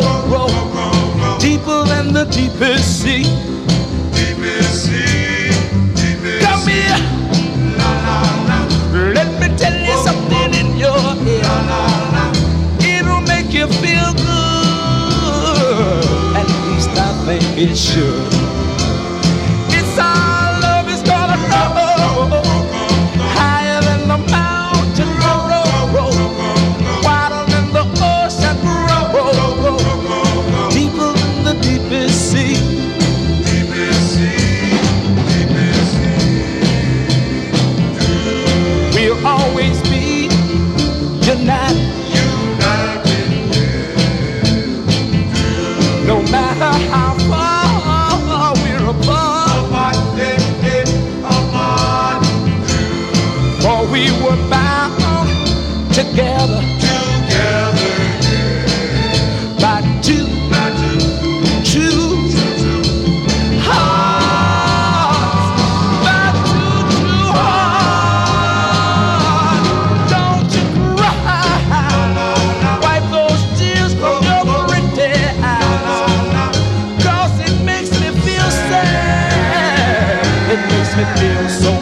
row, deeper than the deepest sea. Come here, let me tell you something in your ear. It'll make you feel good, at least I think it should. It's our love is gonna grow higher than the mountain, row, wider than the ocean, row, deeper than the deepest sea. We'll always be united, no matter how far we're apart, for we were bound together by two hearts, by two true hearts. Don't you cry, wipe those tears from your pretty eyes, 'cause it makes me feel sad, it makes me feel so